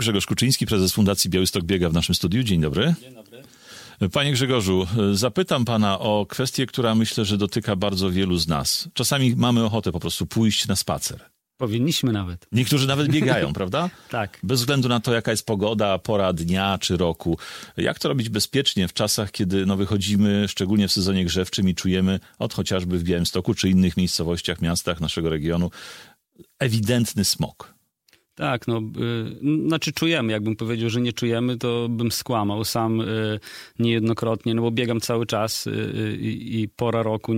Grzegorz Kuczyński, prezes Fundacji Białystok Biega w naszym studiu. Dzień dobry. Dzień dobry. Panie Grzegorzu, zapytam pana o kwestię, która myślę, że dotyka bardzo wielu z nas. Czasami mamy ochotę po prostu pójść na spacer. Powinniśmy nawet. Niektórzy nawet biegają, prawda? Tak. Bez względu na to, jaka jest pogoda, pora dnia czy roku. Jak to robić bezpiecznie w czasach, kiedy wychodzimy, szczególnie w sezonie grzewczym i czujemy, chociażby w Białymstoku czy innych miejscowościach, miastach naszego regionu, ewidentny smog? Tak, znaczy czujemy. Jakbym powiedział, że nie czujemy, to bym skłamał. Sam niejednokrotnie, bo biegam cały czas i pora roku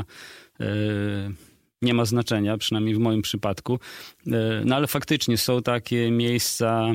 nie ma znaczenia, przynajmniej w moim przypadku. No ale faktycznie są takie miejsca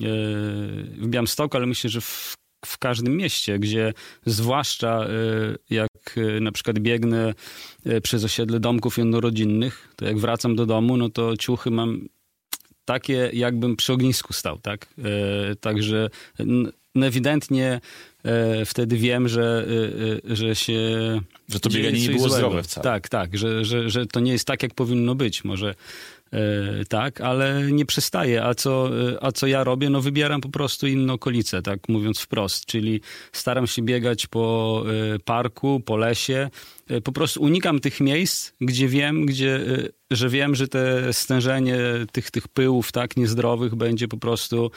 w Białymstoku, ale myślę, że w każdym mieście, gdzie zwłaszcza jak na przykład biegnę przez osiedle domków jednorodzinnych, to jak wracam do domu, no to ciuchy mam takie, jakbym przy ognisku stał, tak? Także ewidentnie wtedy wiem, że się... Że to bieganie nie było zdrowe wcale. Tak, że to nie jest tak, jak powinno być. Może tak, ale nie przestaję. A co ja robię? No wybieram po prostu inne okolice, tak mówiąc wprost. Czyli staram się biegać po parku, po lesie. Po prostu unikam tych miejsc, gdzie wiem, że te stężenie tych pyłów tak niezdrowych będzie po prostu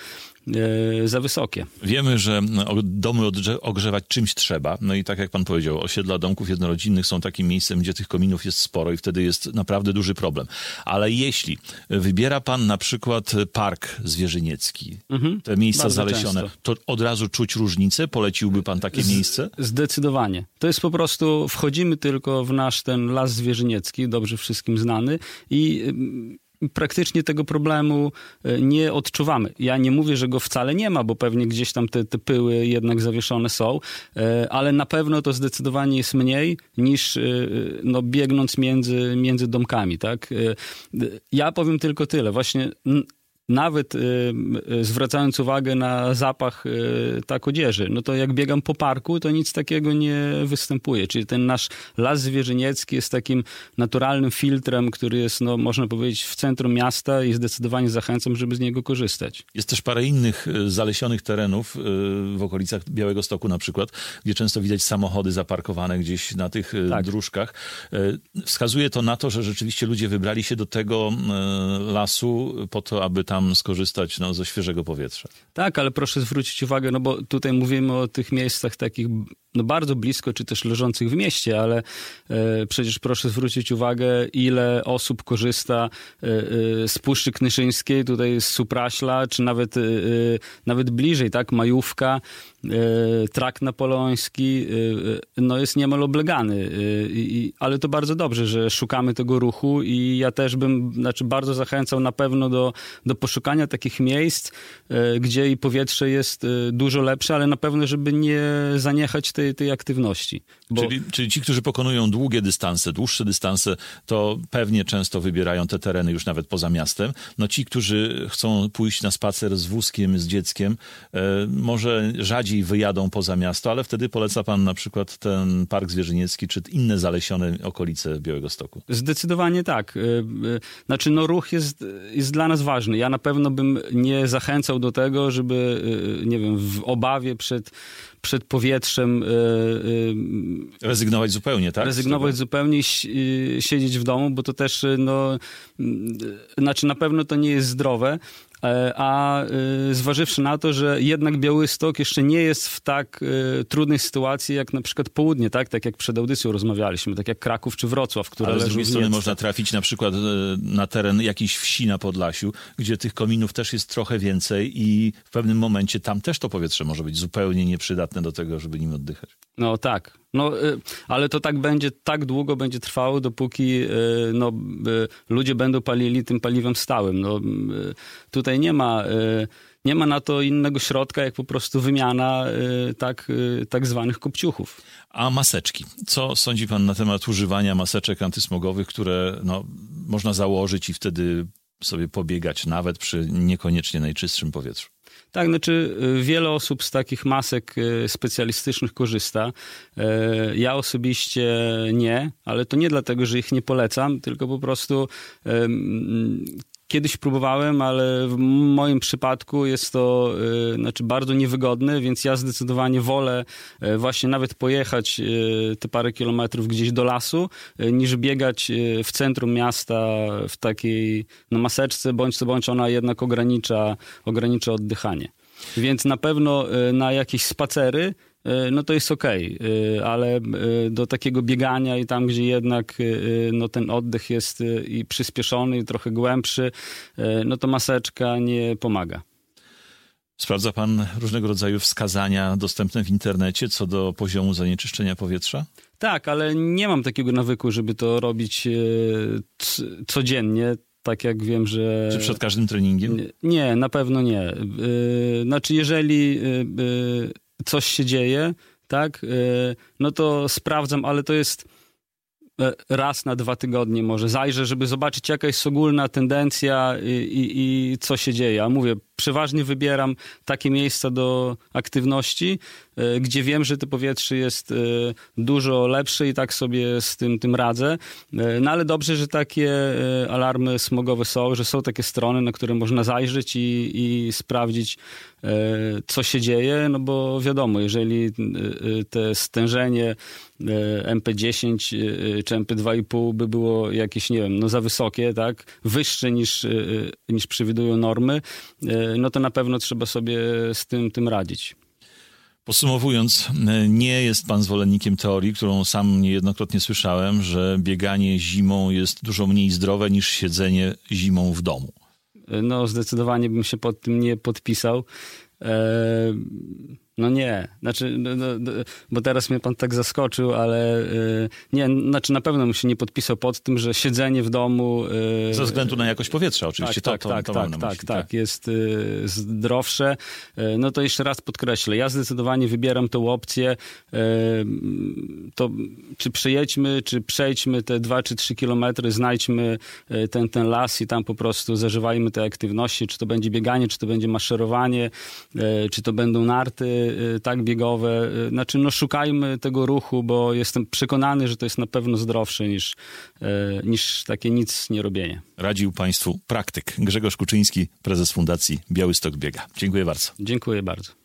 za wysokie. Wiemy, że domy ogrzewać czymś trzeba. No i tak jak pan powiedział, osiedla domków jednorodzinnych są takim miejscem, gdzie tych kominów jest sporo i wtedy jest naprawdę duży problem. Ale jeśli wybiera pan na przykład park zwierzyniecki, te miejsca zalesione, to od razu czuć różnicę? Poleciłby pan takie miejsce? Zdecydowanie. To jest po prostu, wchodzimy tylko w nasz ten las zwierzyniecki, dobrze wszystkim znany i praktycznie tego problemu nie odczuwamy. Ja nie mówię, że go wcale nie ma, bo pewnie gdzieś tam te pyły jednak zawieszone są, ale na pewno to zdecydowanie jest mniej niż biegnąc między domkami. Tak? Ja powiem tylko tyle. Właśnie nawet zwracając uwagę na zapach tak odzieży, no to jak biegam po parku, to nic takiego nie występuje. Czyli ten nasz las zwierzyniecki jest takim naturalnym filtrem, który jest, można powiedzieć, w centrum miasta i zdecydowanie zachęcam, żeby z niego korzystać. Jest też parę innych zalesionych terenów w okolicach Białegostoku na przykład, gdzie często widać samochody zaparkowane gdzieś na tych dróżkach. Wskazuje to na to, że rzeczywiście ludzie wybrali się do tego lasu po to, aby tam skorzystać ze świeżego powietrza. Tak, ale proszę zwrócić uwagę, bo tutaj mówimy o tych miejscach takich bardzo blisko, czy też leżących w mieście, ale przecież proszę zwrócić uwagę, ile osób korzysta z Puszczy Knyszyńskiej, tutaj z Supraśla, czy nawet bliżej, tak, Majówka, Trakt Napoleoński, jest niemal oblegany. Ale to bardzo dobrze, że szukamy tego ruchu i ja też bym, bardzo zachęcał na pewno do poszukania takich miejsc, gdzie i powietrze jest dużo lepsze, ale na pewno, żeby nie zaniechać tej aktywności. Czyli ci, którzy pokonują długie dystanse, dłuższe dystanse, to pewnie często wybierają te tereny już nawet poza miastem. Ci, którzy chcą pójść na spacer z wózkiem, z dzieckiem, może rzadziej wyjadą poza miasto, ale wtedy poleca pan na przykład ten Park Zwierzyniecki, czy inne zalesione okolice Białegostoku. Zdecydowanie tak. Ruch jest dla nas ważny. Ja na pewno bym nie zachęcał do tego, żeby, w obawie przed powietrzem rezygnować zupełnie, tak? Rezygnować zupełnie i siedzieć w domu, bo to też, na pewno to nie jest zdrowe. A zważywszy na to, że jednak Białystok jeszcze nie jest w tak trudnej sytuacji jak na przykład południe, tak jak przed audycją rozmawialiśmy, tak jak Kraków czy Wrocław, które leżą. Ale z drugiej strony można trafić na przykład na teren jakiejś wsi na Podlasiu, gdzie tych kominów też jest trochę więcej i w pewnym momencie tam też to powietrze może być zupełnie nieprzydatne do tego, żeby nim oddychać. No tak. Ale to tak długo będzie trwało, dopóki ludzie będą palili tym paliwem stałym. Tutaj nie ma na to innego środka, jak po prostu wymiana tak zwanych kopciuchów. A maseczki. Co sądzi pan na temat używania maseczek antysmogowych, które można założyć i wtedy sobie pobiegać nawet przy niekoniecznie najczystszym powietrzu? Tak, wiele osób z takich masek specjalistycznych korzysta. Ja osobiście nie, ale to nie dlatego, że ich nie polecam, tylko po prostu Kiedyś próbowałem, ale w moim przypadku jest to bardzo niewygodne, więc ja zdecydowanie wolę właśnie nawet pojechać te parę kilometrów gdzieś do lasu, niż biegać w centrum miasta w takiej maseczce, bądź co bądź ona jednak ogranicza oddychanie. Więc na pewno na jakieś spacery no to jest okej, ale do takiego biegania i tam, gdzie jednak no ten oddech jest i przyspieszony i trochę głębszy, no to maseczka nie pomaga. Sprawdza pan różnego rodzaju wskazania dostępne w internecie co do poziomu zanieczyszczenia powietrza? Tak, ale nie mam takiego nawyku, żeby to robić codziennie. Tak jak wiem, że... Czy przed każdym treningiem? Nie, na pewno nie. Znaczy, jeżeli coś się dzieje, tak, no to sprawdzam, ale to jest raz na 2 tygodnie może. Zajrzę, żeby zobaczyć, jaka jest ogólna tendencja i co się dzieje. A mówię, przeważnie wybieram takie miejsca do aktywności, gdzie wiem, że to powietrze jest dużo lepsze i tak sobie z tym radzę. No ale dobrze, że takie alarmy smogowe są, że są takie strony, na które można zajrzeć i sprawdzić, co się dzieje, no bo wiadomo, jeżeli te stężenie MP10 czy MP2,5 by było jakieś, nie wiem, no za wysokie, tak, wyższe niż przewidują normy, no to na pewno trzeba sobie z tym radzić. Podsumowując, nie jest pan zwolennikiem teorii, którą sam niejednokrotnie słyszałem, że bieganie zimą jest dużo mniej zdrowe niż siedzenie zimą w domu. No zdecydowanie bym się pod tym nie podpisał. No nie, znaczy, bo teraz mnie pan tak zaskoczył, ale nie, znaczy na pewno bym się nie podpisał pod tym, że siedzenie w domu... Ze względu na jakość powietrza oczywiście. Tak, jest zdrowsze. No to jeszcze raz podkreślę, ja zdecydowanie wybieram tę opcję, to czy przejedźmy, czy przejdźmy te 2 czy 3 kilometry, znajdźmy ten las i tam po prostu zażywajmy te aktywności, czy to będzie bieganie, czy to będzie maszerowanie, czy to będą narty, tak, biegowe. Znaczy, no szukajmy tego ruchu, bo jestem przekonany, że to jest na pewno zdrowsze niż takie nic nie robienie. Radził państwu praktyk Grzegorz Kuczyński, prezes Fundacji Białystok Biega. Dziękuję bardzo. Dziękuję bardzo.